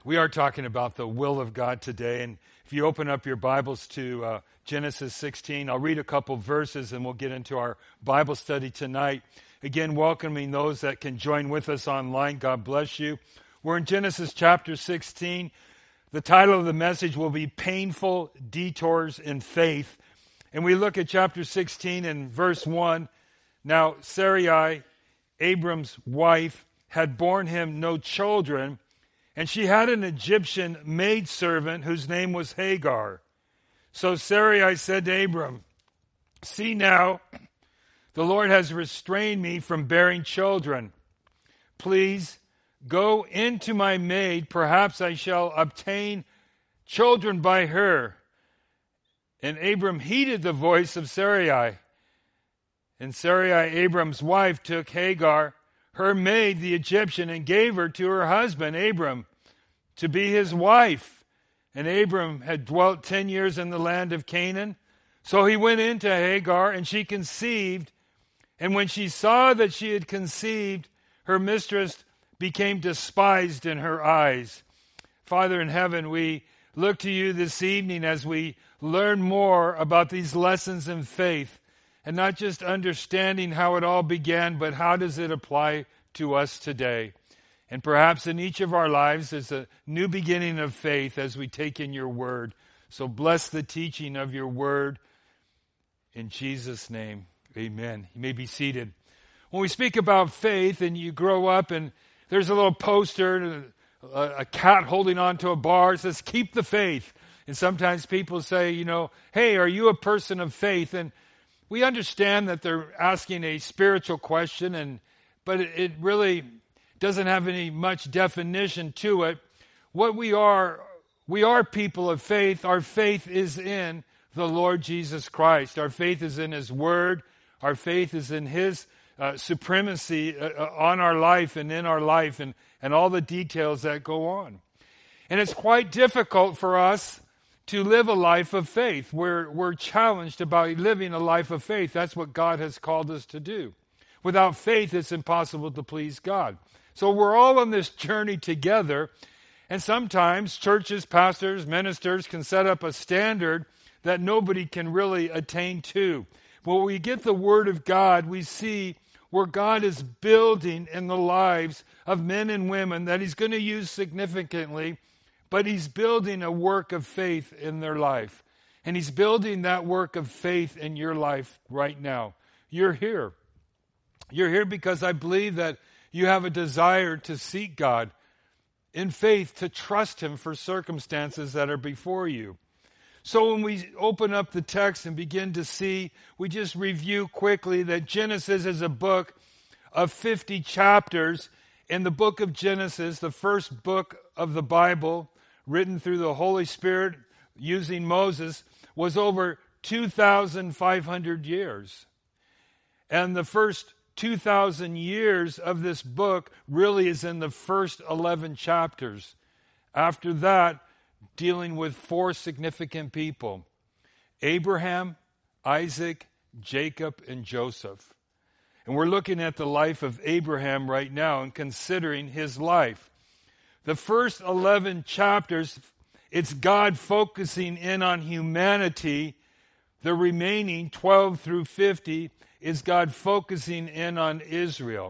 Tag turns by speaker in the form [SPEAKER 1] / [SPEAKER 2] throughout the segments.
[SPEAKER 1] We are talking about the will of God today, and if you open up your Bibles to Genesis 16, I'll read a couple verses and we'll get into our Bible study tonight. Again, welcoming those that can join with us online. God bless you. We're in Genesis chapter 16. The title of the message will be Painful Detours in Faith. And we look at chapter 16 and verse 1. Now, Sarai, Abram's wife, had borne him no children, and she had an Egyptian maidservant whose name was Hagar. So Sarai said to Abram, "See now, the Lord has restrained me from bearing children. Please go into my maid, perhaps I shall obtain children by her." And Abram heeded the voice of Sarai. And Sarai, Abram's wife, took Hagar, her maid, the Egyptian, and gave her to her husband, Abram, to be his wife. And Abram had dwelt 10 years in the land of Canaan. So he went in to Hagar, and she conceived. And when she saw that she had conceived, her mistress became despised in her eyes. Father in heaven, we look to you this evening as we learn more about these lessons in faith, and not just understanding how it all began, but how does it apply to us today. And perhaps in each of our lives is a new beginning of faith as we take in your word. So bless the teaching of your word in Jesus' name. Amen. You may be seated. When we speak about faith and you grow up and there's a little poster, a cat holding onto a bar, it says, "Keep the faith." And sometimes people say, "Hey, are you a person of faith?" And we understand that they're asking a spiritual question, but it really doesn't have any much definition to it. What we are people of faith. Our faith is in the Lord Jesus Christ. Our faith is in His Word. Our faith is in His supremacy on our life and in our life and all the details that go on. And it's quite difficult for us to live a life of faith. We're challenged about living a life of faith. That's what God has called us to do. Without faith, it's impossible to please God. So we're all on this journey together, and sometimes churches, pastors, ministers can set up a standard that nobody can really attain to. When we get the Word of God, we see where God is building in the lives of men and women that He's going to use significantly, but He's building a work of faith in their life. And He's building that work of faith in your life right now. You're here. You're here because I believe that you have a desire to seek God in faith, to trust Him for circumstances that are before you. So when we open up the text and begin to see, we just review quickly that Genesis is a book of 50 chapters. In the book of Genesis, the first book of the Bible, written through the Holy Spirit using Moses, was over 2,500 years. And the first 2,000 years of this book really is in the first 11 chapters. After that, dealing with 4 significant people: Abraham, Isaac, Jacob, and Joseph. And we're looking at the life of Abraham right now and considering his life. The first 11 chapters, it's God focusing in on humanity. The remaining 12 through 50 is God focusing in on Israel.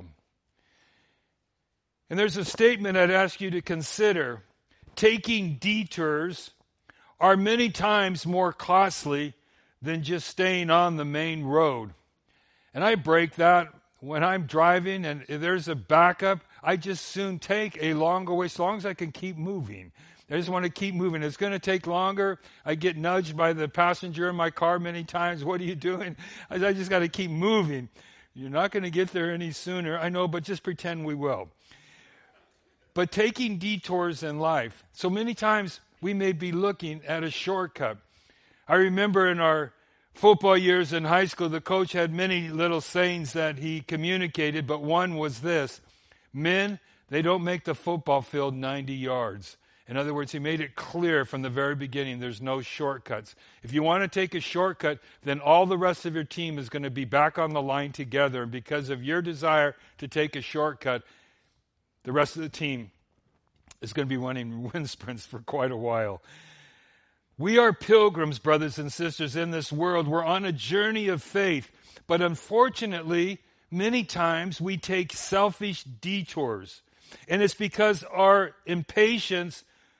[SPEAKER 1] And there's a statement I'd ask you to consider. Taking detours are many times more costly than just staying on the main road. And I break that when I'm driving and if there's a backup, I just soon take a longer way as long as I can keep moving. I just want to keep moving. It's going to take longer. I get nudged by the passenger in my car many times. "What are you doing?" I just got to keep moving. You're not going to get there any sooner. I know, but just pretend we will. But taking detours in life. So many times we may be looking at a shortcut. I remember in our football years in high school, the coach had many little sayings that he communicated, but one was this: "Men, they don't make the football field 90 yards. In other words, he made it clear from the very beginning there's no shortcuts. If you want to take a shortcut, then all the rest of your team is going to be back on the line together. And because of your desire to take a shortcut, the rest of the team is going to be running wind sprints for quite a while. We are pilgrims, brothers and sisters, in this world. We're on a journey of faith. But unfortunately, many times we take selfish detours. And it's because our impatience,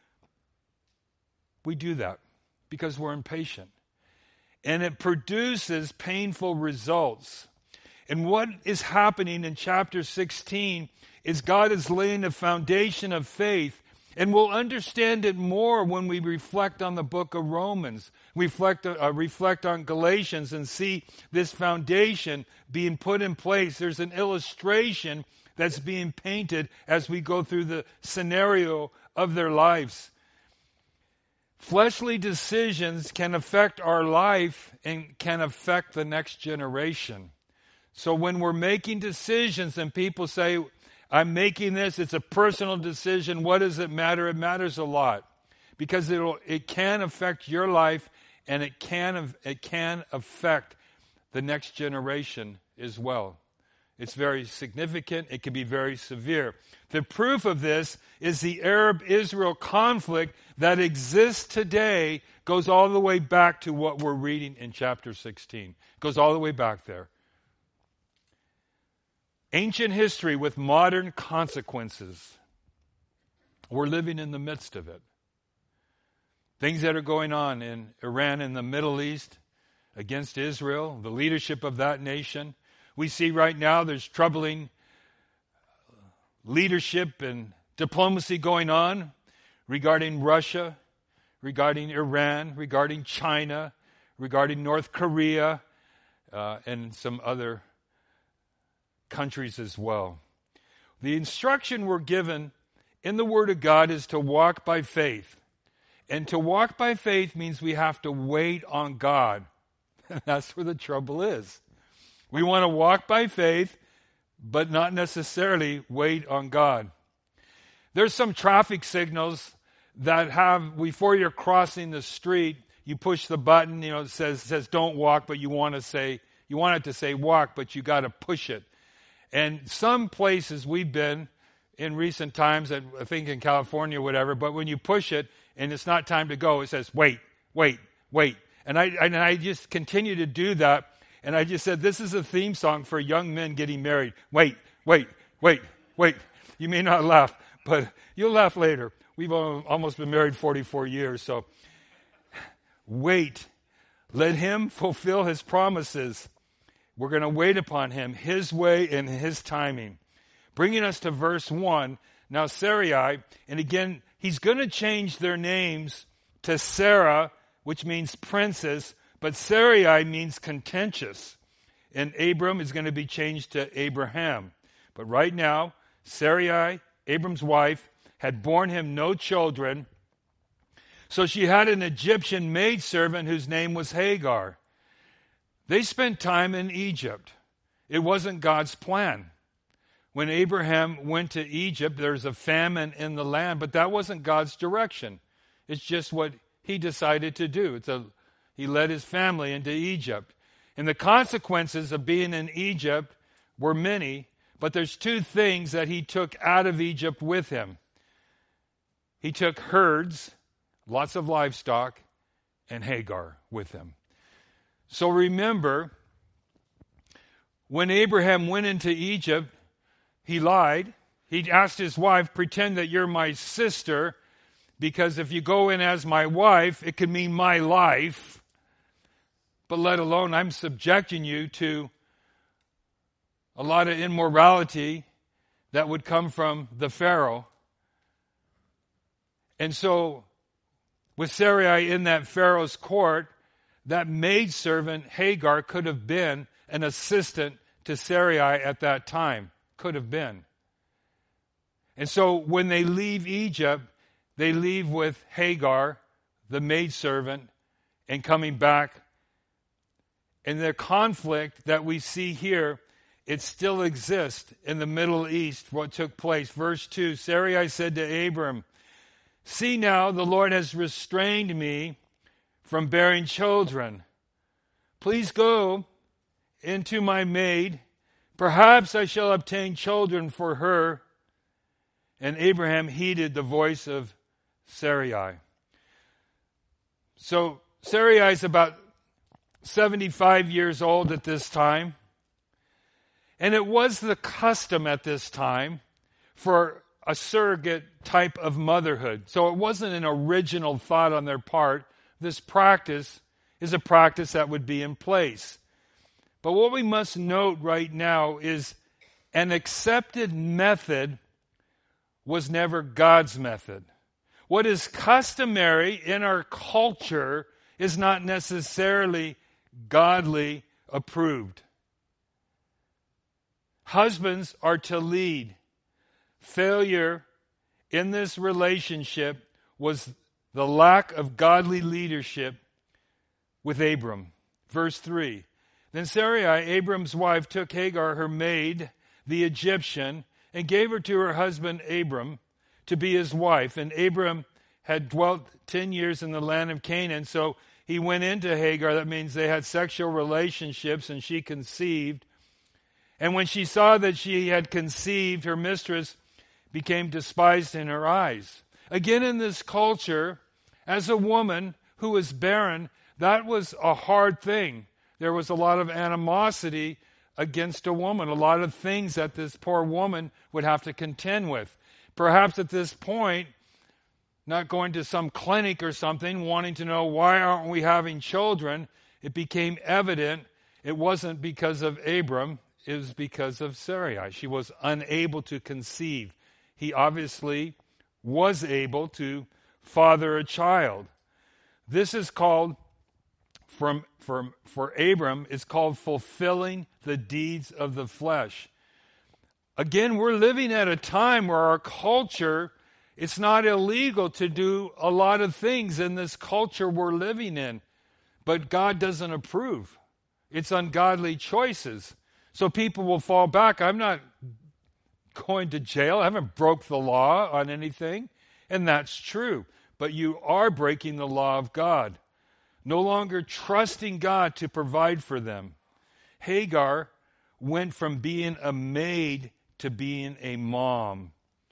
[SPEAKER 1] we do that because we're impatient. And it produces painful results. And what is happening in chapter 16 is God is laying a foundation of faith. And we'll understand it more when we reflect on the book of Romans, reflect on Galatians and see this foundation being put in place. There's an illustration that's being painted as we go through the scenario of their lives. Fleshly decisions can affect our life and can affect the next generation. So when we're making decisions and people say, I'm making this, it's a personal decision, what does it matter? It matters a lot because it can affect your life and it can affect the next generation as well. It's very significant. It can be very severe. The proof of this is the Arab-Israel conflict that exists today goes all the way back to what we're reading in chapter 16. It goes all the way back there. Ancient history with modern consequences. We're living in the midst of it. Things that are going on in Iran and the Middle East against Israel, the leadership of that nation. We see right now there's troubling leadership and diplomacy going on regarding Russia, regarding Iran, regarding China, regarding North Korea, and some other countries as well. The instruction we're given in the Word of God is to walk by faith. And to walk by faith means we have to wait on God. That's where the trouble is. We want to walk by faith, but not necessarily wait on God. There's some traffic signals that have, before you're crossing the street, you push the button, it says don't walk, but you want it to say walk, but you got to push it. And some places we've been in recent times, I think in California or whatever, but when you push it and it's not time to go, it says wait, wait, wait. And I just continue to do that. And I just said, this is a theme song for young men getting married. Wait, wait, wait, wait. You may not laugh, but you'll laugh later. We've almost been married 44 years, so wait. Let him fulfill his promises. We're going to wait upon him, his way and his timing. Bringing us to verse 1. Now Sarai, and again, he's going to change their names to Sarah, which means princess, but Sarai means contentious. And Abram is going to be changed to Abraham. But right now, Sarai, Abram's wife, had borne him no children. So she had an Egyptian maidservant whose name was Hagar. They spent time in Egypt. It wasn't God's plan. When Abraham went to Egypt, there's a famine in the land, but that wasn't God's direction. It's just what he decided to do. He led his family into Egypt. And the consequences of being in Egypt were many, but there's two things that he took out of Egypt with him. He took herds, lots of livestock, and Hagar with him. So remember, when Abraham went into Egypt, he lied. He asked his wife, pretend that you're my sister, because if you go in as my wife, it could mean my life. But let alone I'm subjecting you to a lot of immorality that would come from the Pharaoh. And so with Sarai in that Pharaoh's court, that maidservant Hagar could have been an assistant to Sarai at that time. Could have been. And so when they leave Egypt, they leave with Hagar, the maidservant, and coming back. And the conflict that we see here, it still exists in the Middle East, what took place. Verse 2, Sarai said to Abram, "See now, the Lord has restrained me from bearing children. Please go into my maid. Perhaps I shall obtain children for her." and Abraham heeded the voice of Sarai. So Sarai is about 75 years old at this time. And it was the custom at this time for a surrogate type of motherhood. So it wasn't an original thought on their part. This practice is a practice that would be in place. But what we must note right now is an accepted method was never God's method. What is customary in our culture is not necessarily godly approved. Husbands are to lead. Failure in this relationship was the lack of godly leadership with Abram. Verse 3. Then Sarai, Abram's wife, took Hagar, her maid, the Egyptian, and gave her to her husband Abram to be his wife. And Abram had dwelt 10 years in the land of Canaan, so he went into Hagar. That means they had sexual relationships, and she conceived. And when she saw that she had conceived, her mistress became despised in her eyes. Again, in this culture, as a woman who was barren, that was a hard thing. There was a lot of animosity against a woman, a lot of things that this poor woman would have to contend with. Perhaps at this point, not going to some clinic or something, wanting to know why aren't we having children, it became evident it wasn't because of Abram, it was because of Sarai. She was unable to conceive. He obviously was able to father a child. This is called, for Abram, it's called fulfilling the deeds of the flesh. Again, we're living at a time where our culture, it's not illegal to do a lot of things in this culture we're living in, but God doesn't approve. It's ungodly choices. So people will fall back. I'm not going to jail. I haven't broke the law on anything. And that's true. But you are breaking the law of God. No longer trusting God to provide for them. Hagar went from being a maid to being a mom.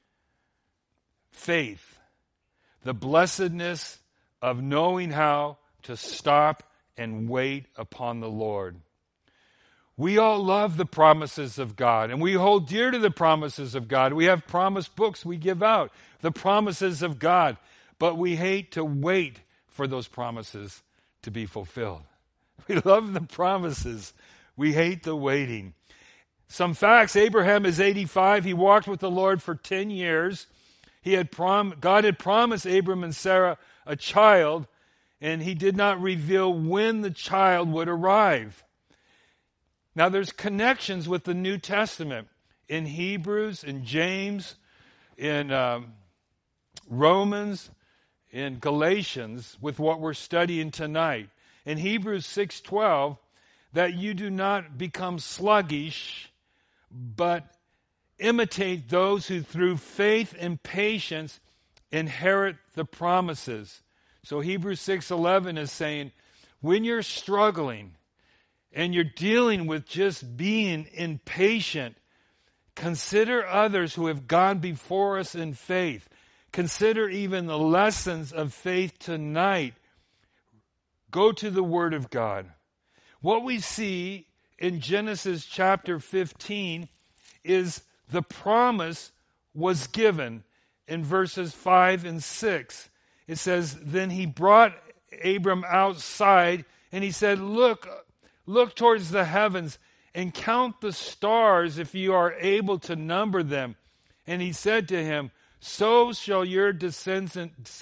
[SPEAKER 1] Faith. The blessedness of knowing how to stop and wait upon the Lord. We all love the promises of God, and we hold dear to the promises of God. We have promise books we give out, the promises of God, but we hate to wait for those promises to be fulfilled. We love the promises. We hate the waiting. Some facts: Abraham is 85. He walked with the Lord for 10 years. God had promised Abram and Sarah a child, and he did not reveal when the child would arrive. Now, there's connections with the New Testament in Hebrews, in James, in Romans, in Galatians, with what we're studying tonight. In Hebrews 6:12, that you do not become sluggish, but imitate those who through faith and patience inherit the promises. So Hebrews 6:11 is saying, when you're struggling, and you're dealing with just being impatient, consider others who have gone before us in faith. Consider even the lessons of faith tonight. Go to the Word of God. What we see in Genesis chapter 15 is the promise was given in verses 5 and 6. It says, then he brought Abram outside and he said, Look towards the heavens and count the stars if you are able to number them. And he said to him, so shall your descendants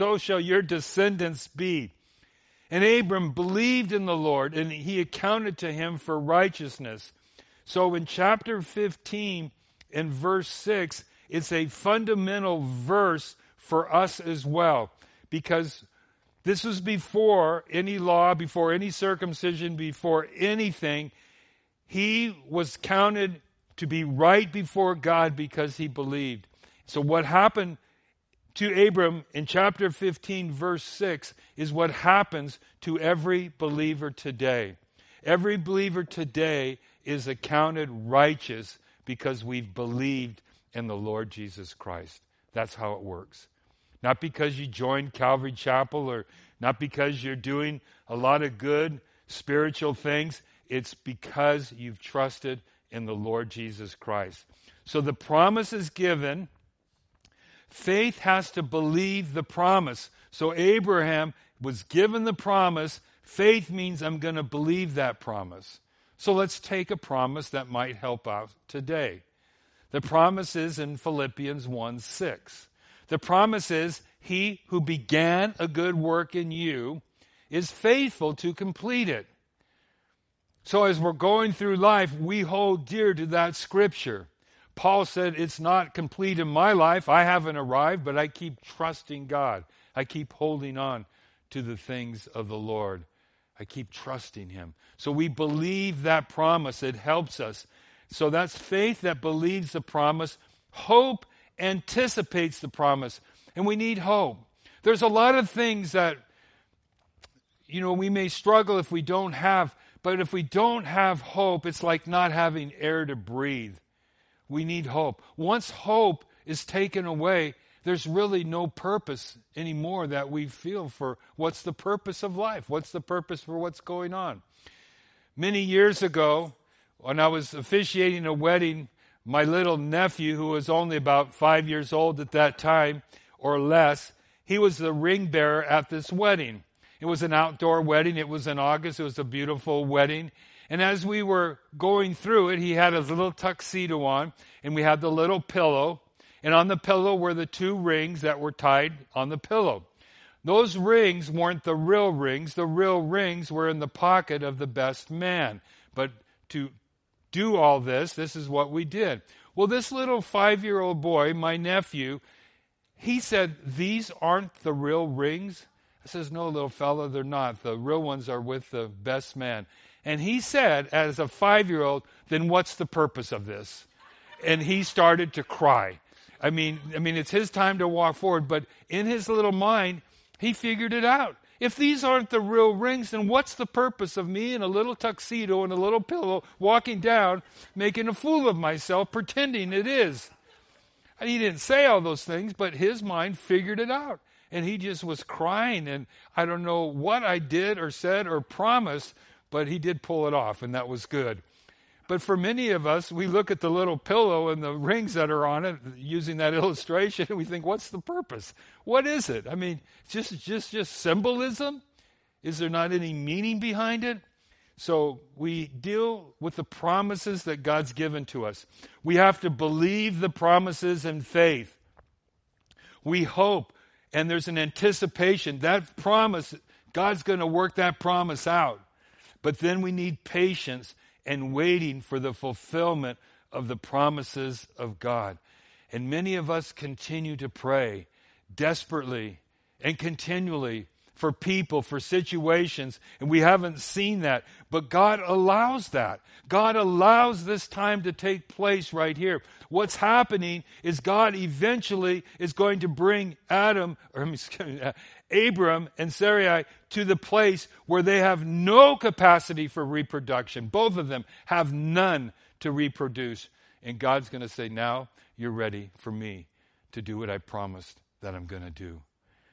[SPEAKER 1] be. And Abram believed in the Lord, and he accounted to him for righteousness. So in chapter 15 and verse 6, it's a fundamental verse for us as well, because this was before any law, before any circumcision, before anything. He was counted to be right before God because he believed. So what happened to Abram in chapter 15, verse 6, is what happens to every believer today. Every believer today is accounted righteous because we've believed in the Lord Jesus Christ. That's how it works. Not because you joined Calvary Chapel or not because you're doing a lot of good spiritual things. It's because you've trusted in the Lord Jesus Christ. So the promise is given. Faith has to believe the promise. So Abraham was given the promise. Faith means I'm going to believe that promise. So let's take a promise that might help out today. The promise is in Philippians 1:6. The promise is, he who began a good work in you is faithful to complete it. So as we're going through life, we hold dear to that scripture. Paul said, it's not complete in my life. I haven't arrived, but I keep trusting God. I keep holding on to the things of the Lord. I keep trusting him. So we believe that promise. It helps us. So that's faith that believes the promise. Hope anticipates the promise. And we need hope. There's a lot of things that, we may struggle if we don't have. But if we don't have hope, it's like not having air to breathe. We need hope. Once hope is taken away, there's really no purpose anymore that we feel for what's the purpose of life? What's the purpose for what's going on? Many years ago, when I was officiating a wedding, my little nephew, who was only about 5 years old at that time or less, he was the ring bearer at this wedding. It was an outdoor wedding. It was in August. It was a beautiful wedding. And as we were going through it, he had his little tuxedo on, and we had the little pillow. And on the pillow were the 2 rings that were tied on the pillow. Those rings weren't the real rings. The real rings were in the pocket of the best man. But to do all this is what we did. Well, this little 5-year-old boy, my nephew, he said, these aren't the real rings? I says, no, little fella, they're not. The real ones are with the best man. And he said, as a 5-year-old, then what's the purpose of this? And he started to cry. I mean, it's his time to walk forward, but in his little mind, he figured it out. If these aren't the real rings, then what's the purpose of me in a little tuxedo and a little pillow walking down, making a fool of myself, pretending it is? And he didn't say all those things, but his mind figured it out. And he just was crying, and I don't know what I did or said or promised, but he did pull it off, and that was good. But for many of us, we look at the little pillow and the rings that are on it, using that illustration, and we think, what's the purpose? What is it? I mean, just symbolism? Is there not any meaning behind it? So we deal with the promises that God's given to us. We have to believe the promises in faith. We hope, and there's an anticipation. That promise, God's going to work that promise out. But then we need patience and waiting for the fulfillment of the promises of God. And many of us continue to pray desperately and continually for people, for situations, and we haven't seen that. But God allows that. God allows this time to take place right here. What's happening is God eventually is going to bring Abram and Sarai to the place where they have no capacity for reproduction. Both of them have none to reproduce. And God's going to say, now you're ready for me to do what I promised that I'm going to do.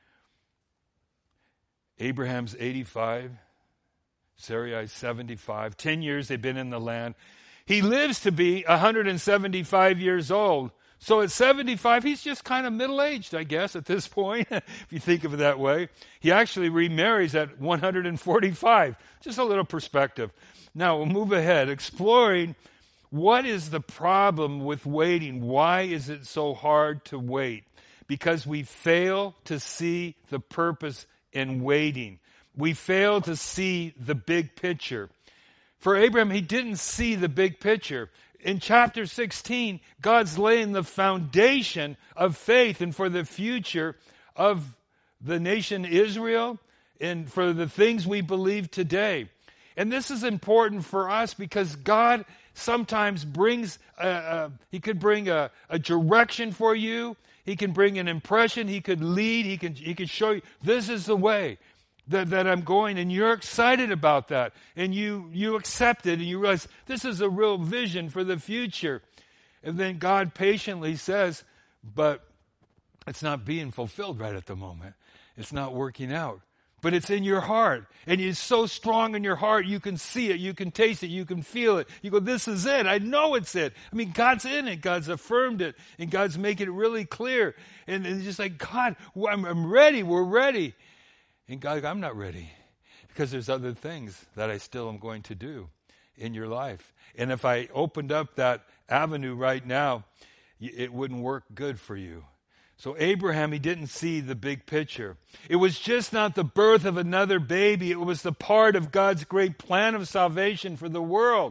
[SPEAKER 1] Abraham's 85, Sarai's 75. 10 years they've been in the land. He lives to be 175 years old. So at 75, he's just kind of middle-aged, I guess, at this point, if you think of it that way. He actually remarries at 145. Just a little perspective. Now, we'll move ahead, exploring what is the problem with waiting. Why is it so hard to wait? Because we fail to see the purpose in waiting. We fail to see the big picture. For Abraham, he didn't see the big picture. In chapter 16, God's laying the foundation of faith and for the future of the nation Israel and for the things we believe today. And this is important for us because God sometimes brings, he could bring a direction for you. He can bring an impression. He could lead. He could show you, this is the way that I'm going. And you're excited about that. And you accept it. And you realize this is a real vision for the future. And then God patiently says, but it's not being fulfilled right at the moment. It's not working out. But it's in your heart. And it's so strong in your heart, you can see it, you can taste it, you can feel it. You go, this is it. I know it's it. I mean, God's in it. God's affirmed it. And God's making it really clear. And it's just like, God, I'm ready. We're ready. And God, I'm not ready. Because there's other things that I still am going to do in your life. And if I opened up that avenue right now, it wouldn't work good for you. So Abraham, he didn't see the big picture. It was just not the birth of another baby. It was the part of God's great plan of salvation for the world.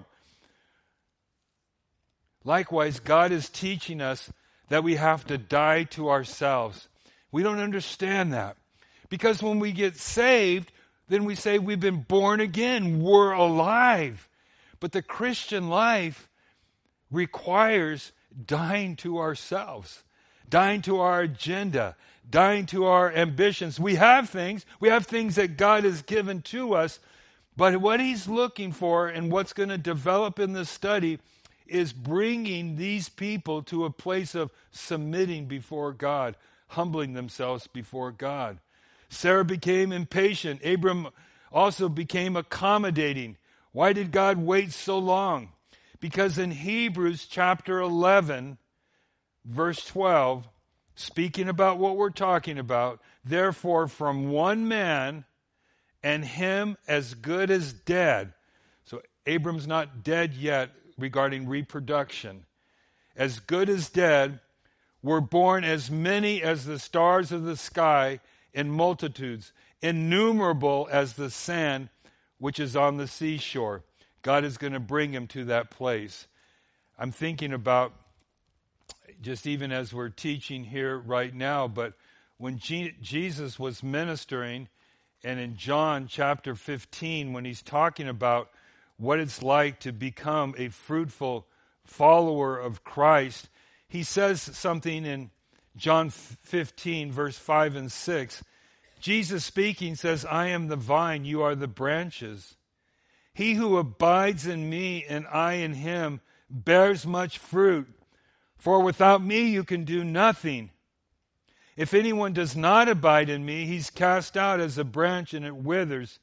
[SPEAKER 1] Likewise, God is teaching us that we have to die to ourselves. We don't understand that. Because when we get saved, then we say we've been born again. We're alive. But the Christian life requires dying to ourselves. Dying to our agenda, dying to our ambitions. We have things that God has given to us, but what he's looking for and what's going to develop in this study is bringing these people to a place of submitting before God, humbling themselves before God. Sarah became impatient. Abram also became accommodating. Why did God wait so long? Because in Hebrews chapter 11, Verse 12, speaking about what we're talking about, therefore from one man and him as good as dead. So Abram's not dead yet regarding reproduction. As good as dead were born as many as the stars of the sky in multitudes, innumerable as the sand which is on the seashore. God is going to bring him to that place. I'm thinking about just even as we're teaching here right now, but when Jesus was ministering, and in John chapter 15, when he's talking about what it's like to become a fruitful follower of Christ, he says something in John 15, verse 5 and 6. Jesus speaking says, I am the vine, you are the branches. He who abides in me and I in him bears much fruit. For without me you can do nothing. If anyone does not abide in me, he's cast out as a branch and it withers.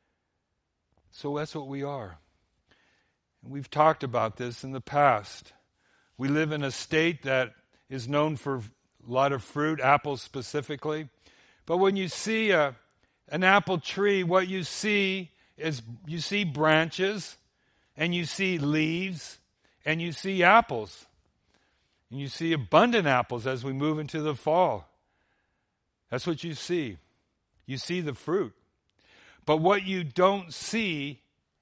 [SPEAKER 1] So that's what we are. And we've talked about this in the past. We live in a state that is known for a lot of fruit, apples specifically. But when you see an apple tree, what you see is you see branches and you see leaves and you see apples. And you see abundant apples as we move into the fall. That's what you see. You see the fruit. But what you don't see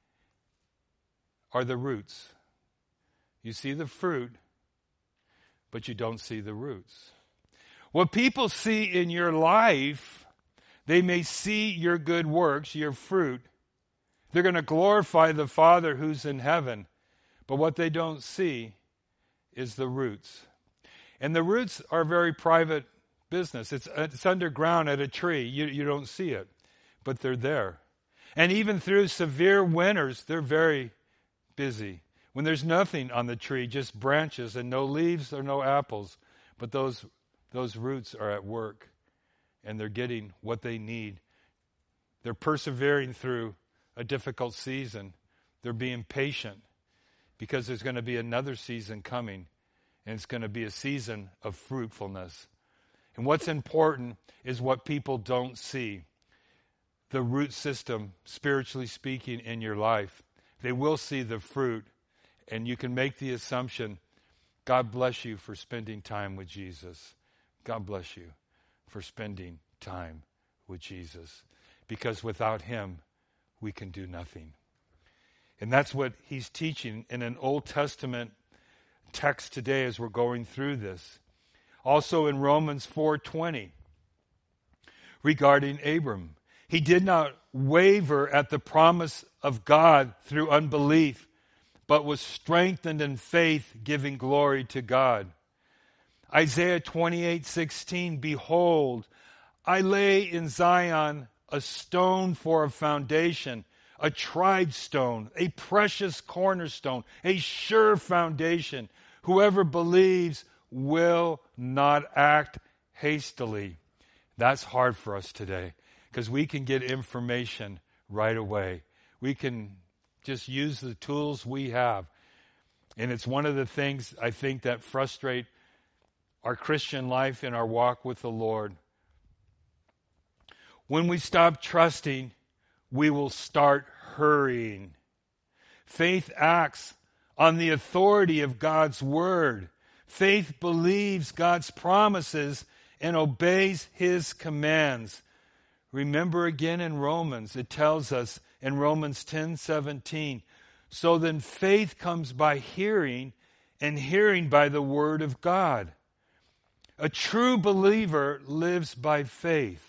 [SPEAKER 1] are the roots. You see the fruit, but you don't see the roots. What people see in your life, they may see your good works, your fruit. They're going to glorify the Father who's in heaven. But what they don't see is the roots. And the roots are very private business. It's underground at a tree. You don't see it, but they're there. And even through severe winters, they're very busy. When there's nothing on the tree, just branches and no leaves or no apples, but those roots are at work and they're getting what they need. They're persevering through a difficult season. They're being patient. Because there's going to be another season coming, and it's going to be a season of fruitfulness. And what's important is what people don't see. The root system, spiritually speaking, in your life. They will see the fruit, and you can make the assumption, God bless you for spending time with Jesus. God bless you for spending time with Jesus. Because without him, we can do nothing. And that's what he's teaching in an Old Testament text today as we're going through this. Also in Romans 4:20, regarding Abram. He did not waver at the promise of God through unbelief, but was strengthened in faith, giving glory to God. Isaiah 28:16, behold, I lay in Zion a stone for a foundation, a tried stone, a precious cornerstone, a sure foundation, Whoever believes will not act hastily. That's hard for us today because we can get information right away. We can just use the tools we have. And it's one of the things I think that frustrate our Christian life and our walk with the Lord. When we stop trusting, we will start hurrying. Faith acts on the authority of God's word. Faith believes God's promises and obeys his commands. Remember again in Romans, it tells us in Romans 10:17, so then faith comes by hearing, and hearing by the word of God. A true believer lives by faith.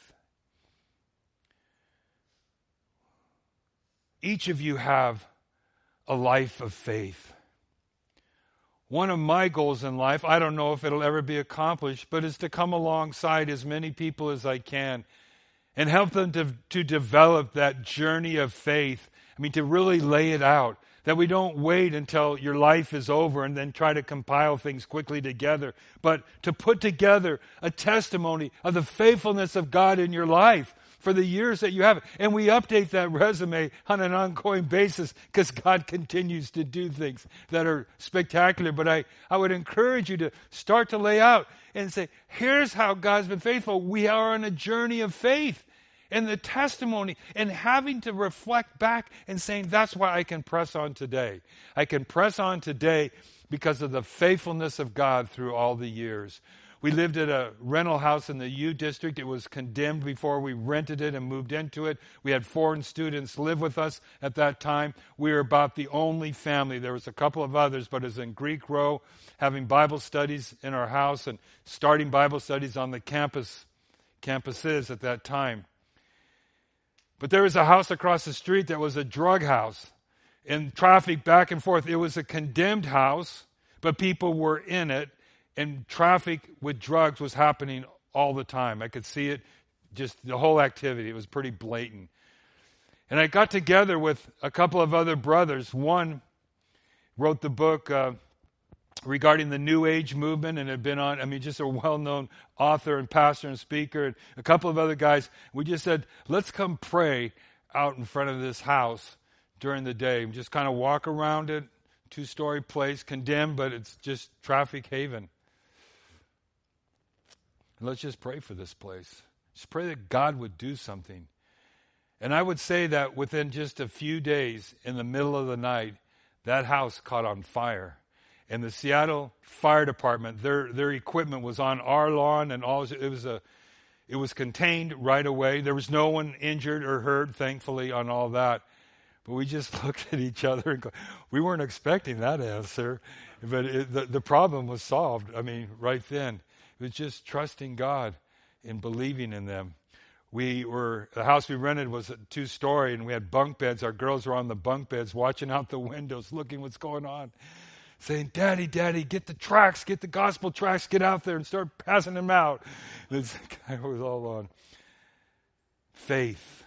[SPEAKER 1] Each of you have a life of faith. One of my goals in life, I don't know if it'll ever be accomplished, but is to come alongside as many people as I can and help them to develop that journey of faith. I mean, to really lay it out. That we don't wait until your life is over and then try to compile things quickly together, but to put together a testimony of the faithfulness of God in your life for the years that you have it. And we update that resume on an ongoing basis because God continues to do things that are spectacular. But I would encourage you to start to lay out and say, here's how God's been faithful. We are on a journey of faith. And the testimony, and having to reflect back and saying, that's why I can press on today. I can press on today because of the faithfulness of God through all the years. We lived at a rental house in the U District. It was condemned before we rented it and moved into it. We had foreign students live with us at that time. We were about the only family. There was a couple of others, but it was in Greek Row, having Bible studies in our house and starting Bible studies on the campuses at that time. But there was a house across the street that was a drug house, and traffic back and forth. It was a condemned house, but people were in it, and traffic with drugs was happening all the time. I could see it, just the whole activity. It was pretty blatant. And I got together with a couple of other brothers. One wrote the book regarding the New Age movement and had been on, just a well-known author and pastor and speaker, and a couple of other guys. We just said, let's come pray out in front of this house during the day. Just kind of walk around it, 2-story place, condemned, but it's just traffic haven. And let's just pray for this place. Just pray that God would do something. And I would say that within just a few days, in the middle of the night, that house caught on fire. And the Seattle Fire Department, their equipment was on our lawn, and it was contained right away. There was no one injured or hurt, thankfully, on all that. But we just looked at each other and go, we weren't expecting that answer. But the problem was solved, right then. It was just trusting God and believing in them. The house we rented was a 2-story, and we had bunk beds. Our girls were on the bunk beds watching out the windows, looking what's going on. Saying, Daddy, get the tracts, get the gospel tracts, get out there and start passing them out. And it was all on. Faith.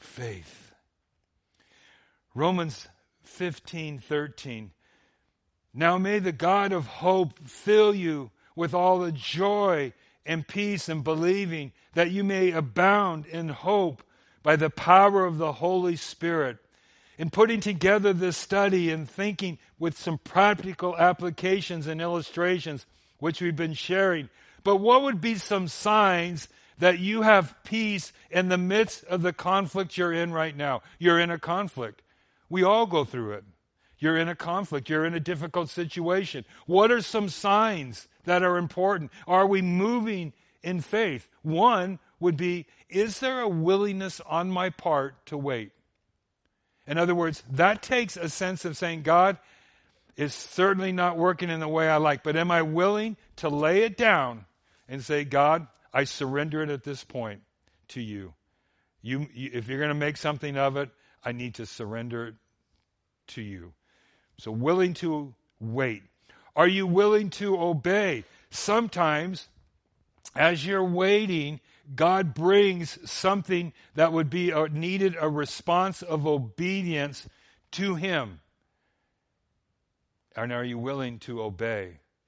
[SPEAKER 1] Romans 15:13. Now may the God of hope fill you with all the joy and peace in believing, that you may abound in hope by the power of the Holy Spirit. In putting together this study and thinking with some practical applications and illustrations, which we've been sharing. But what would be some signs that you have peace in the midst of the conflict you're in right now? You're in a conflict. We all go through it. You're in a conflict. You're in a difficult situation. What are some signs that are important? Are we moving in faith? One would be, is there a willingness on my part to wait? In other words, that takes a sense of saying, God is certainly not working in the way I like, but am I willing to lay it down and say, God, I surrender it at this point to you. If you're going to make something of it, I need to surrender it to you. So willing to wait. Are you willing to obey? Sometimes, as you're waiting, God brings something that would be needed a response of obedience to Him. And are you willing to obey?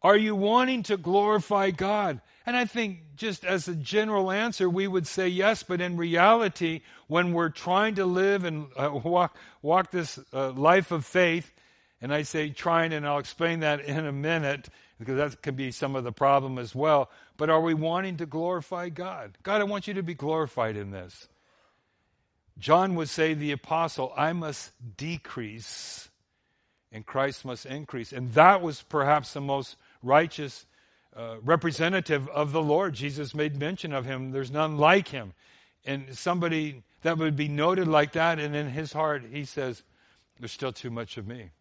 [SPEAKER 1] Are you wanting to glorify God? And I think just as a general answer, we would say yes, but in reality, when we're trying to live and walk this life of faith, and I say trying, and I'll explain that in a minute, because that can be some of the problem as well, but are we wanting to glorify God? God, I want you to be glorified in this. John would say, the apostle, I must decrease and Christ must increase. And that was perhaps the most righteous representative of the Lord. Jesus made mention of him. There's none like him. And somebody that would be noted like that, and in his heart he says, there's still too much of me.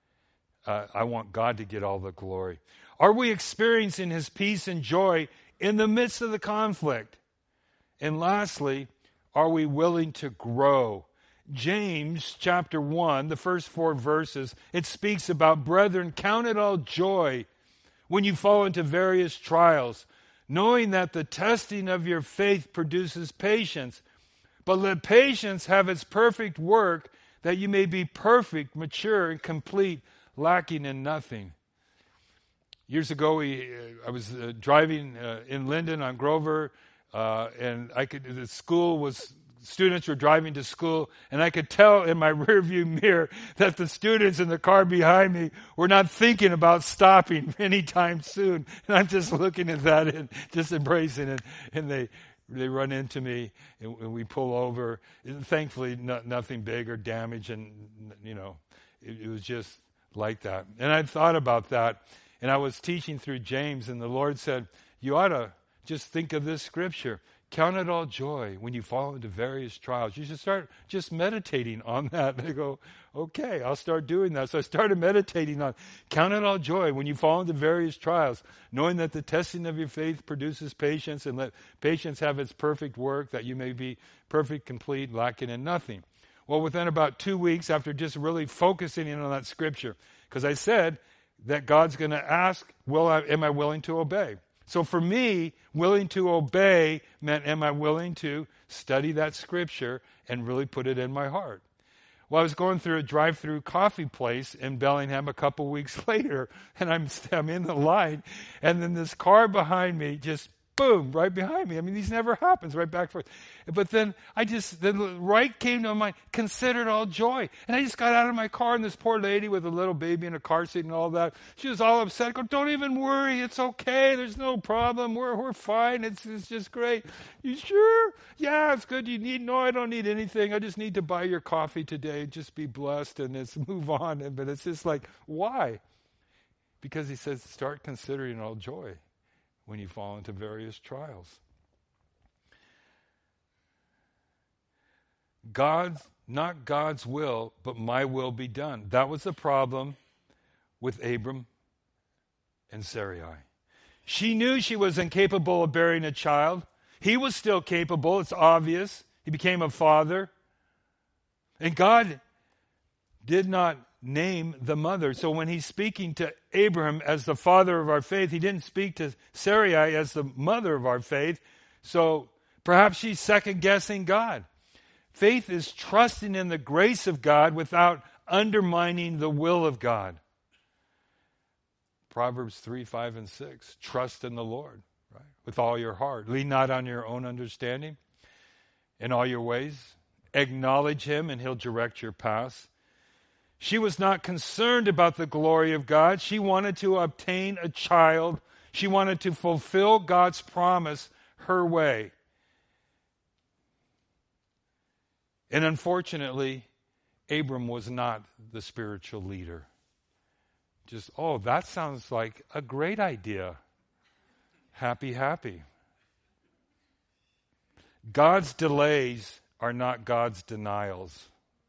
[SPEAKER 1] I want God to get all the glory. Are we experiencing his peace and joy in the midst of the conflict? And lastly, are we willing to grow? James chapter 1, the first 4 verses, it speaks about, brethren, count it all joy when you fall into various trials, knowing that the testing of your faith produces patience. But let patience have its perfect work, that you may be perfect, mature, and complete, lacking in nothing. Years ago, I was driving in Linden on Grover, and the school was, students were driving to school, and I could tell in my rearview mirror that the students in the car behind me were not thinking about stopping anytime soon. And I'm just looking at that and just embracing it. And they run into me, and we pull over. And thankfully, nothing big or damage, and it was just like that. And I thought about that, and I was teaching through James, and the Lord said, you ought to just think of this scripture. Count it all joy when you fall into various trials. You should start just meditating on that. And I go, okay, I'll start doing that. So I started meditating on, count it all joy when you fall into various trials, knowing that the testing of your faith produces patience, and let patience have its perfect work, that you may be perfect, complete, lacking in nothing. Well, within about 2 weeks, after just really focusing in on that scripture, because I said that God's going to ask, am I willing to obey? So for me, willing to obey meant, am I willing to study that scripture and really put it in my heart? Well, I was going through a drive-through coffee place in Bellingham a couple weeks later, and I'm in the line, and then this car behind me just boom, right behind me. I mean, these never happens, right back and forth. But then the right came to my mind, consider it all joy. And I just got out of my car, and this poor lady with a little baby in a car seat and all that, she was all upset. I go, don't even worry, it's okay, there's no problem, we're fine, it's just great. You sure? Yeah, it's good. I don't need anything. I just need to buy your coffee today. Just be blessed, and let's move on. But it's just like, why? Because he says, start considering all joy when you fall into various trials. Not God's will, but my will be done. That was the problem with Abram and Sarai. She knew she was incapable of bearing a child. He was still capable, it's obvious. He became a father. And God did not name the mother. So when he's speaking to Abraham as the father of our faith, he didn't speak to Sarai as the mother of our faith. So perhaps she's second-guessing God. Faith is trusting in the grace of God without undermining the will of God. Proverbs 3, 5, and 6. Trust in the Lord, right? With all your heart. Lean not on your own understanding. In all your ways, acknowledge him, and he'll direct your paths. She was not concerned about the glory of God. She wanted to obtain a child. She wanted to fulfill God's promise her way. And unfortunately, Abram was not the spiritual leader. Just, that sounds like a great idea. Happy. God's delays are not God's denials.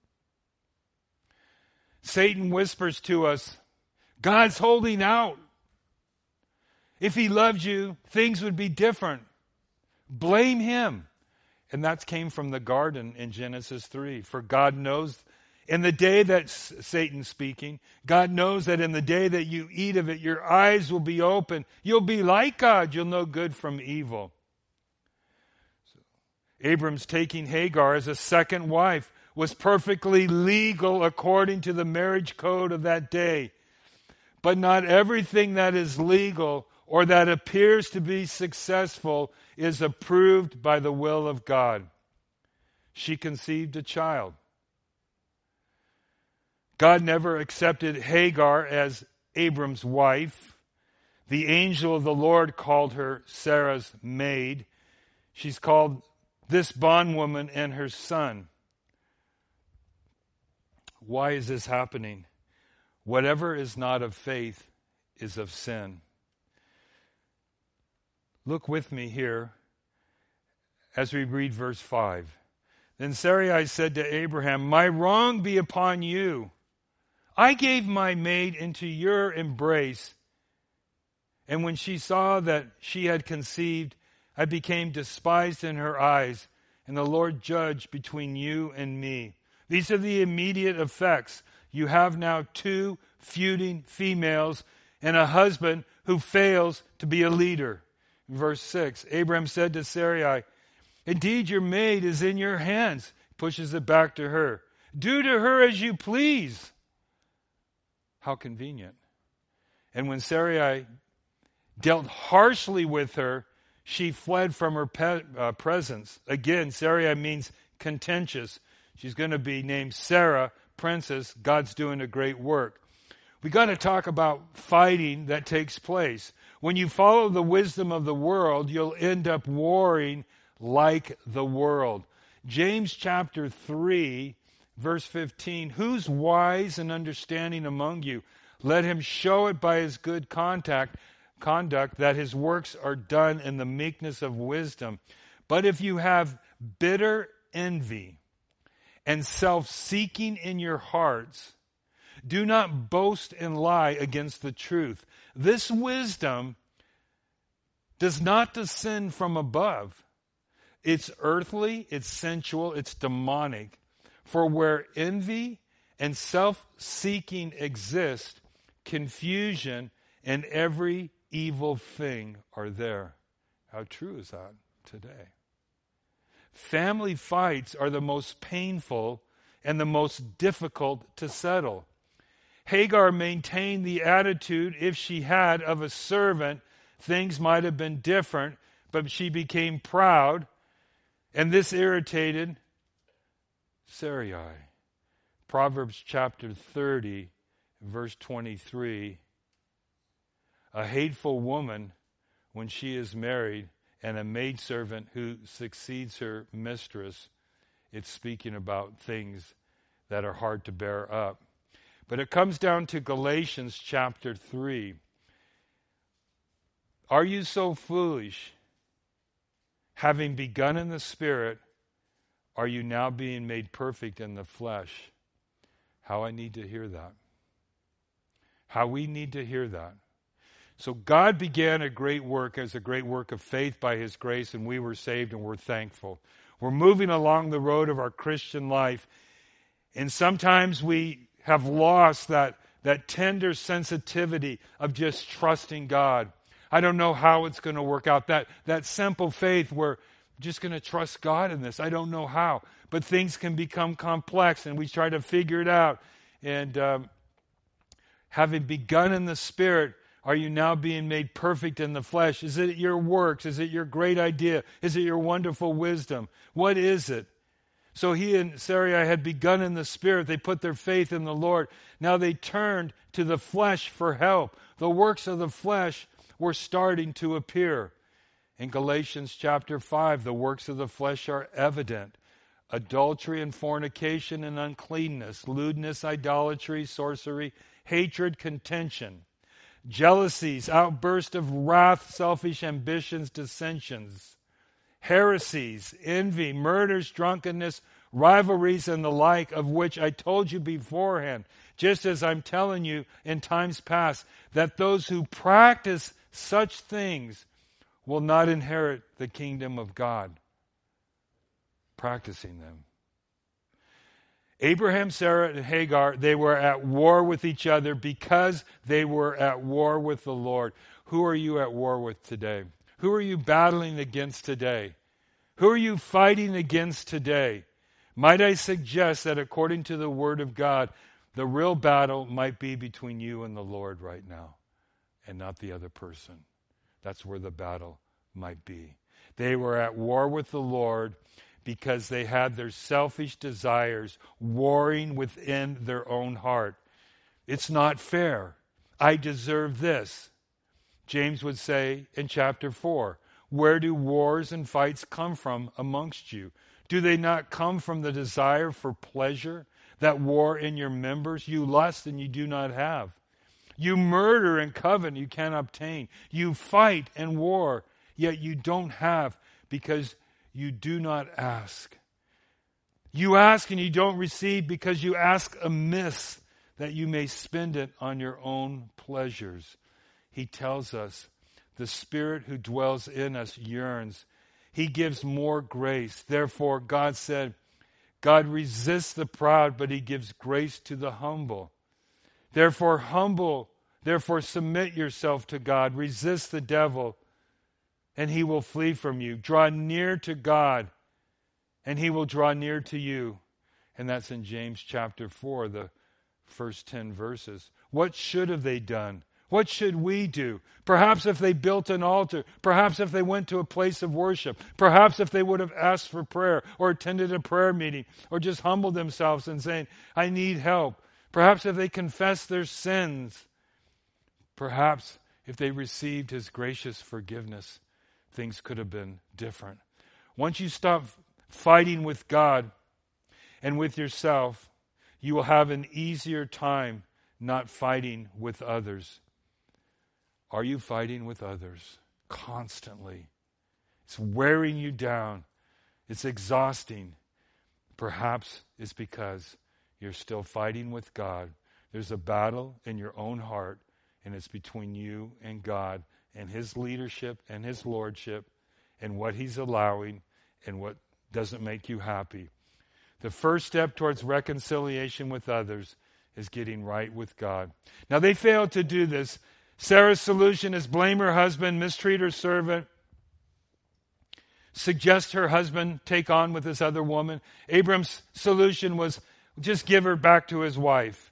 [SPEAKER 1] Satan whispers to us, God's holding out. If he loved you, things would be different. Blame him. And that came from the garden in Genesis 3. For God knows, in the day that Satan's speaking, God knows that in the day that you eat of it, your eyes will be open. You'll be like God. You'll know good from evil. So, Abram's taking Hagar as a second wife was perfectly legal according to the marriage code of that day. But not everything that is legal or that appears to be successful is approved by the will of God. She conceived a child. God never accepted Hagar as Abram's wife. The angel of the Lord called her Sarah's maid. She's called this bondwoman and her son. Why is this happening? Whatever is not of faith is of sin. Look with me here as we read verse 5. Then Sarai said to Abraham, "My wrong be upon you. I gave my maid into your embrace, and when she saw that she had conceived, I became despised in her eyes, and the Lord judged between you and me." These are the immediate effects. You have now two feuding females and a husband who fails to be a leader. In verse 6, Abraham said to Sarai, "Indeed, your maid is in your hands." Pushes it back to her. "Do to her as you please." How convenient. And when Sarai dealt harshly with her, she fled from her presence. Again, Sarai means contentious. She's going to be named Sarah, princess. God's doing a great work. We got to talk about fighting that takes place. When you follow the wisdom of the world, you'll end up warring like the world. James chapter 3, verse 15, "Who's wise and understanding among you? Let him show it by his good conduct that his works are done in the meekness of wisdom. But if you have bitter envy and self-seeking in your hearts, do not boast and lie against the truth." This wisdom does not descend from above. It's earthly, it's sensual, it's demonic. For where envy and self-seeking exist, confusion and every evil thing are there. How true is that today? Family fights are the most painful and the most difficult to settle. Hagar maintained the attitude, if she had, of a servant. Things might have been different, but she became proud, and this irritated Sarai. Proverbs chapter 30, verse 23. A hateful woman, when she is married, and a maidservant who succeeds her mistress, it's speaking about things that are hard to bear up. But it comes down to Galatians chapter 3. Are you so foolish? Having begun in the Spirit, are you now being made perfect in the flesh? How I need to hear that. How we need to hear that. So God began a great work as a great work of faith by His grace, and we were saved, and we're thankful. We're moving along the road of our Christian life, and sometimes we have lost that tender sensitivity of just trusting God. I don't know how it's going to work out. That simple faith where I'm just going to trust God in this. I don't know how. But things can become complex, and we try to figure it out. And having begun in the Spirit, are you now being made perfect in the flesh? Is it your works? Is it your great idea? Is it your wonderful wisdom? What is it? So he and Sarai had begun in the Spirit. They put their faith in the Lord. Now they turned to the flesh for help. The works of the flesh were starting to appear. In Galatians chapter 5, the works of the flesh are evident. Adultery and fornication and uncleanness, lewdness, idolatry, sorcery, hatred, contention, jealousies, outburst of wrath, selfish ambitions, dissensions, heresies, envy, murders, drunkenness, rivalries, and the like, of which I told you beforehand, just as I'm telling you in times past, that those who practice such things will not inherit the kingdom of God. Practicing them. Abraham, Sarah, and Hagar, they were at war with each other because they were at war with the Lord. Who are you at war with today? Who are you battling against today? Who are you fighting against today? Might I suggest that according to the Word of God, The real battle might be between you and the Lord right now, and not the other person. That's where the battle might be. They were at war with the Lord because they had their selfish desires warring within their own heart. It's not fair. I deserve this. James would say in chapter 4, where do wars and fights come from amongst you? Do they not come from the desire for pleasure, that war in your members? You lust and you do not have. You murder and covet, you cannot obtain. You fight and war, yet you don't have because you do not ask. You ask and you don't receive because you ask amiss, that you may spend it on your own pleasures. He tells us the Spirit who dwells in us yearns. He gives more grace. Therefore, God said, God resists the proud, but he gives grace to the humble. Therefore, submit yourself to God. Resist the devil, and he will flee from you. Draw near to God, and he will draw near to you. And that's in James chapter 4, the first 10 verses. What should have they done? What should we do? Perhaps if they built an altar, perhaps if they went to a place of worship, perhaps if they would have asked for prayer or attended a prayer meeting or just humbled themselves and saying, I need help. Perhaps if they confessed their sins, perhaps if they received his gracious forgiveness, things could have been different. Once you stop fighting with God and with yourself, you will have an easier time not fighting with others. Are you fighting with others constantly? It's wearing you down. It's exhausting. Perhaps it's because you're still fighting with God. There's a battle in your own heart, and it's between you and God and his leadership and his lordship and what he's allowing and what doesn't make you happy. The first step towards reconciliation with others is getting right with God. Now, they failed to do this. Sarah's solution is blame her husband, mistreat her servant, suggest her husband take on with this other woman. Abram's solution was just give her back to his wife.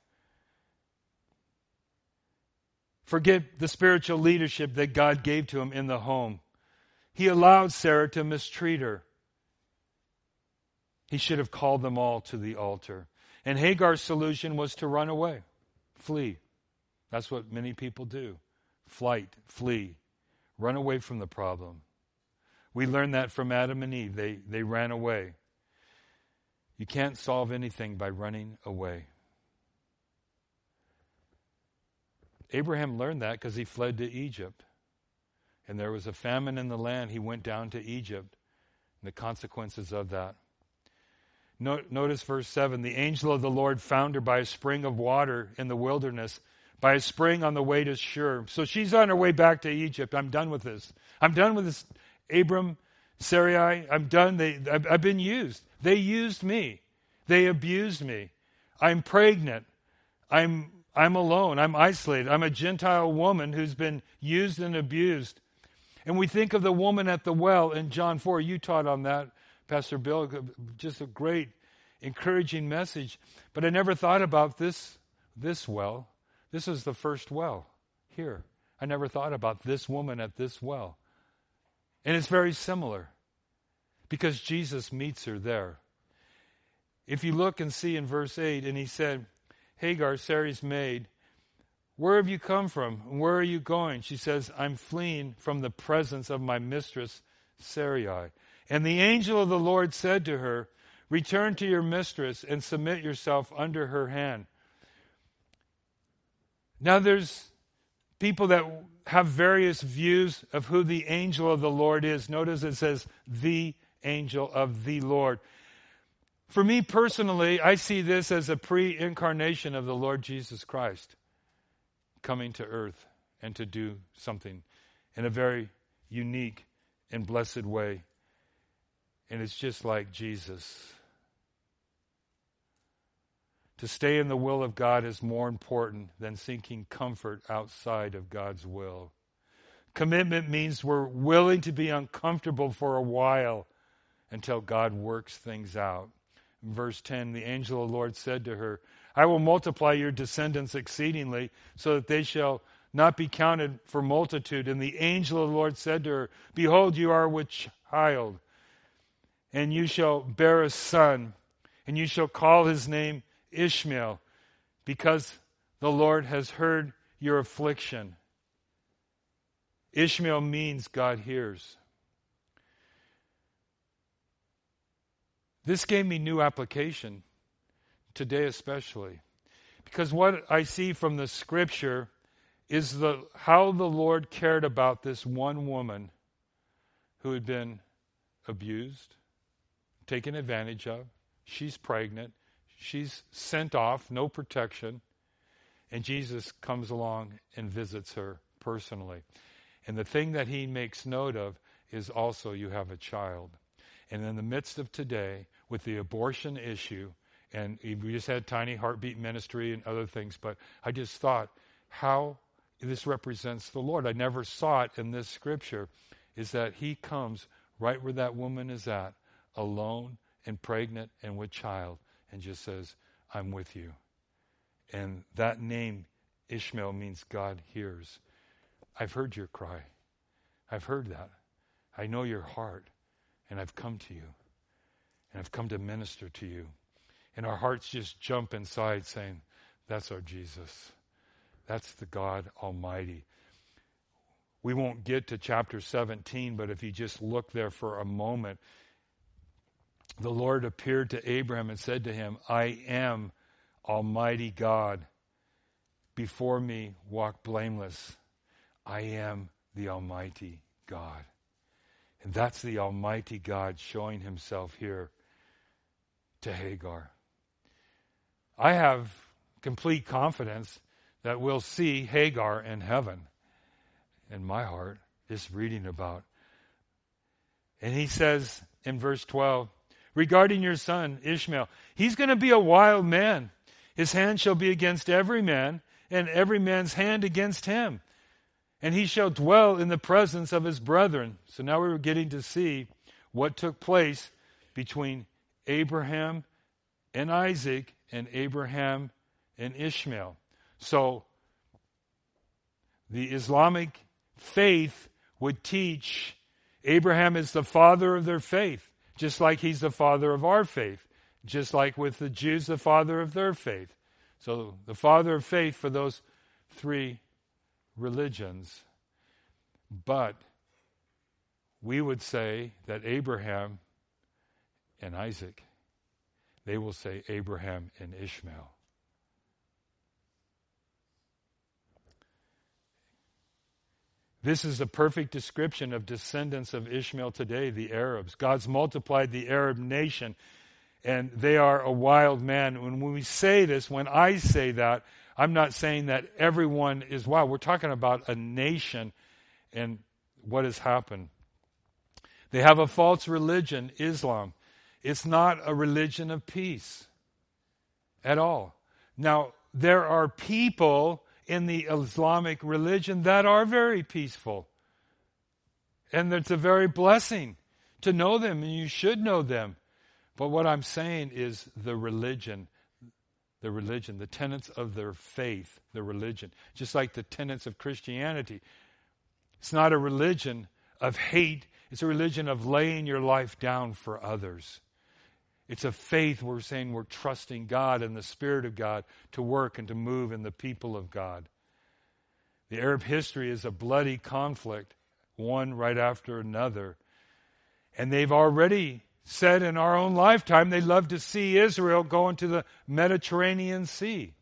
[SPEAKER 1] Forget the spiritual leadership that God gave to him in the home. He allowed Sarah to mistreat her. He should have called them all to the altar. And Hagar's solution was to run away, flee. That's what many people do. Flight, flee, run away from the problem. We learned that from Adam and Eve. They ran away. You can't solve anything by running away. Abraham learned that because he fled to Egypt. And there was a famine in the land. He went down to Egypt. And the consequences of that. Notice verse 7. The angel of the Lord found her by a spring of water in the wilderness, by a spring on the way to Shur. So she's on her way back to Egypt. I'm done with this. I'm done with this. Abram, Sarai, I'm done. I've been used. They used me. They abused me. I'm pregnant. I'm alone. I'm isolated. I'm a Gentile woman who's been used and abused. And we think of the woman at the well in John 4. You taught on that, Pastor Bill. Just a great, encouraging message. But I never thought about this well. This is the first well here. I never thought about this woman at this well. And it's very similar because Jesus meets her there. If you look and see in verse 8, and he said, Hagar, Sarai's maid, where have you come from? And where are you going? She says, I'm fleeing from the presence of my mistress, Sarai. And the angel of the Lord said to her, return to your mistress and submit yourself under her hand. Now there's people that have various views of who the angel of the Lord is. Notice it says, the angel of the Lord. For me personally, I see this as a pre-incarnation of the Lord Jesus Christ coming to earth and to do something in a very unique and blessed way. And it's just like Jesus. To stay in the will of God is more important than seeking comfort outside of God's will. Commitment means we're willing to be uncomfortable for a while until God works things out. verse 10, the angel of the Lord said to her, I will multiply your descendants exceedingly, so that they shall not be counted for multitude. And the angel of the Lord said to her, Behold, you are with child, and you shall bear a son, and you shall call his name Ishmael, because the Lord has heard your affliction. Ishmael means God hears. This gave me new application, today especially, because what I see from the Scripture is how the Lord cared about this one woman who had been abused, taken advantage of. She's pregnant. She's sent off, no protection. And Jesus comes along and visits her personally. And the thing that he makes note of is also you have a child. And in the midst of today, with the abortion issue, and we just had Tiny Heartbeat Ministry and other things, but I just thought how this represents the Lord. I never saw it in this Scripture, is that he comes right where that woman is at, alone and pregnant and with child, and just says, I'm with you. And that name, Ishmael, means God hears. I've heard your cry. I've heard that. I know your heart, and I've come to you, and I've come to minister to you. And our hearts just jump inside saying, that's our Jesus. That's the God Almighty. We won't get to chapter 17, but if you just look there for a moment, the Lord appeared to Abraham and said to him, I am Almighty God. Before me walk blameless. I am the Almighty God. And that's the Almighty God showing himself here to Hagar. I have complete confidence that we'll see Hagar in heaven, in my heart, just reading about. And he says in verse 12, regarding your son Ishmael, he's going to be a wild man. His hand shall be against every man, and every man's hand against him. And he shall dwell in the presence of his brethren. So now we're getting to see what took place between Abraham and Isaac and Abraham and Ishmael. So the Islamic faith would teach Abraham is the father of their faith, just like he's the father of our faith, just like with the Jews, the father of their faith. So the father of faith for those three religions. But we would say that Abraham and Isaac, they will say Abraham and Ishmael. This is a perfect description of descendants of Ishmael today, the Arabs. God's multiplied the Arab nation, and they are a wild man. When we say this, when I say that, I'm not saying that everyone is wild. We're talking about a nation and what has happened. They have a false religion, Islam. It's not a religion of peace at all. Now, there are people in the Islamic religion that are very peaceful. And it's a very blessing to know them, and you should know them. But what I'm saying is the religion, the tenets of their faith, the religion, just like the tenets of Christianity. It's not a religion of hate. It's a religion of laying your life down for others. It's a faith where we're saying we're trusting God and the Spirit of God to work and to move in the people of God. The Arab history is a bloody conflict, one right after another. And they've already said in our own lifetime they'd love to see Israel go into the Mediterranean Sea.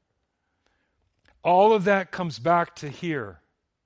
[SPEAKER 1] All of that comes back to here.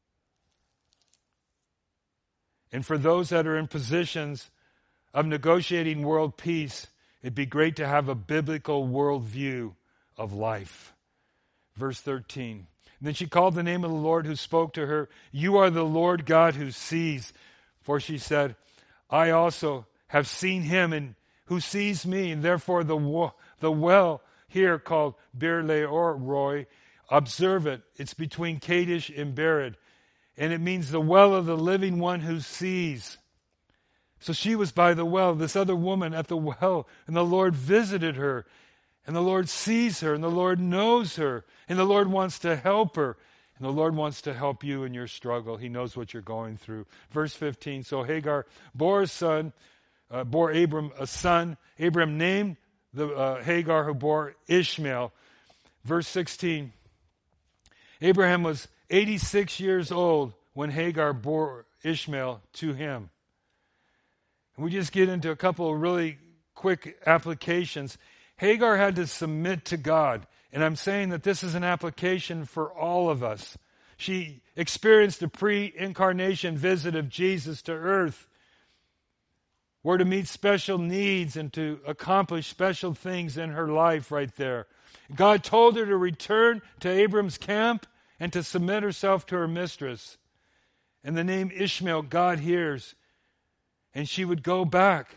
[SPEAKER 1] And for those that are in positions of negotiating world peace, it'd be great to have a biblical worldview of life. Verse 13. And then she called the name of the Lord who spoke to her. You are the Lord God who sees. For she said, I also have seen him and who sees me. And therefore the well here called Bir Leoroi, observe it. It's between Kadesh and Bered. And it means the well of the living one who sees. So she was by the well, this other woman at the well, and the Lord visited her, and the Lord sees her, and the Lord knows her, and the Lord wants to help her, and the Lord wants to help you in your struggle. He knows what you're going through. Verse 15, so Hagar bore Abram a son. Abram named the Hagar who bore Ishmael. Verse 16, Abraham was 86 years old when Hagar bore Ishmael to him. And we just get into a couple of really quick applications. Hagar had to submit to God. And I'm saying that this is an application for all of us. She experienced the pre-incarnation visit of Jesus to earth, were to meet special needs and to accomplish special things in her life right there. God told her to return to Abram's camp and to submit herself to her mistress. And the name Ishmael, God hears, and she would go back.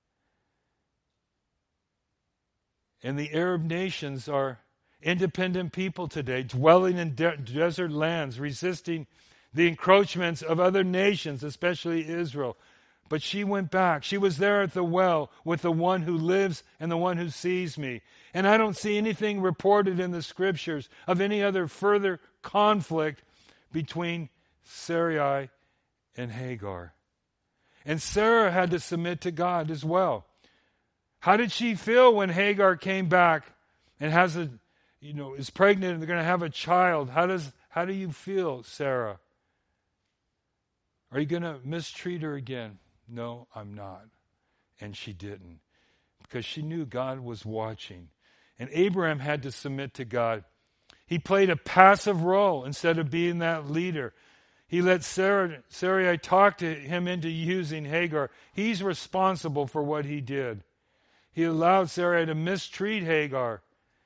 [SPEAKER 1] And the Arab nations are independent people today, dwelling in desert lands, resisting the encroachments of other nations, especially Israel. But she went back. She was there at the well with the one who lives and the one who sees me. And I don't see anything reported in the scriptures of any other further conflict between Sarai and Hagar. And Sarah had to submit to God as well. How did she feel when Hagar came back and is pregnant and they're going to have a child? How do you feel, Sarah? Are you going to mistreat her again? No, I'm not. And she didn't, because she knew God was watching. And Abraham had to submit to God. He played a passive role instead of being that leader. He let Sarai talk to him into using Hagar. He's responsible for what he did. He allowed Sarai to mistreat Hagar.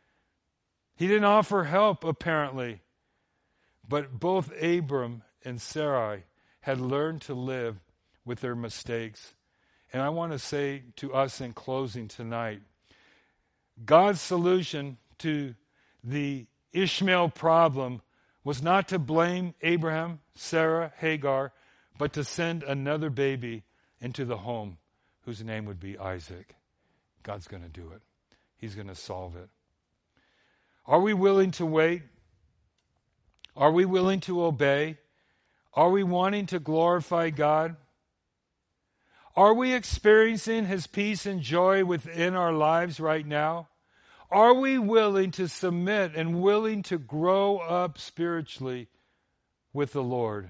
[SPEAKER 1] He didn't offer help, apparently. But both Abram and Sarai had learned to live with their mistakes. And I want to say to us in closing tonight, God's solution to the Ishmael problem was not to blame Abraham, Sarah, Hagar, but to send another baby into the home whose name would be Isaac. God's going to do it. He's going to solve it. Are we willing to wait? Are we willing to obey? Are we wanting to glorify God? Are we experiencing His peace and joy within our lives right now? Are we willing to submit and willing to grow up spiritually with the Lord?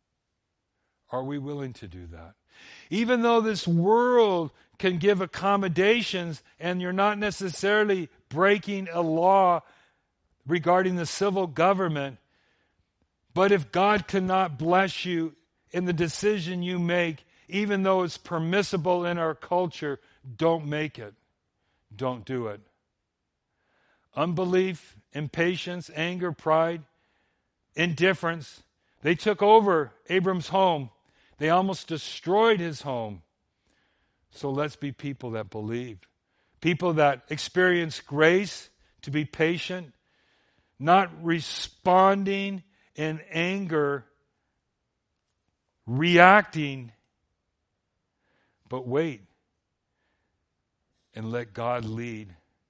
[SPEAKER 1] Are we willing to do that? Even though this world can give accommodations and you're not necessarily breaking a law regarding the civil government, but if God cannot bless you in the decision you make, even though it's permissible in our culture, don't make it. Don't do it. Unbelief, impatience, anger, pride, indifference, they took over Abram's home. They almost destroyed his home. So let's be people that believe. People that experience grace, to be patient, not responding in anger, reacting, but wait and let God lead.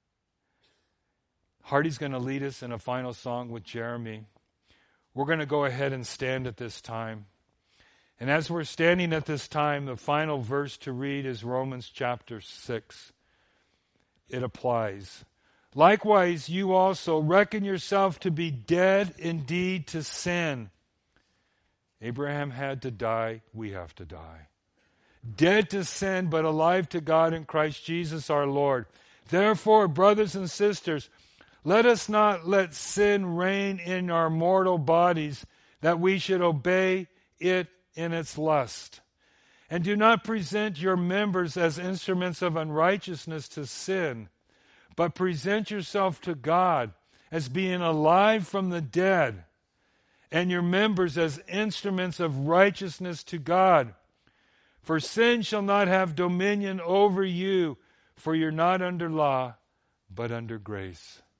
[SPEAKER 1] Hardy's going to lead us in a final song with Jeremy. We're going to go ahead and stand at this time. And as we're standing at this time, the final verse to read is Romans chapter 6. It applies. Likewise, you also reckon yourself to be dead indeed to sin. Abraham had to die. We have to die. Dead to sin, but alive to God in Christ Jesus our Lord. Therefore, brothers and sisters, let us not let sin reign in our mortal bodies, that we should obey it in its lust. And do not present your members as instruments of unrighteousness to sin, but present yourself to God as being alive from the dead, and your members as instruments of righteousness to God. For sin shall not have dominion over you, for you're not under law, but under grace.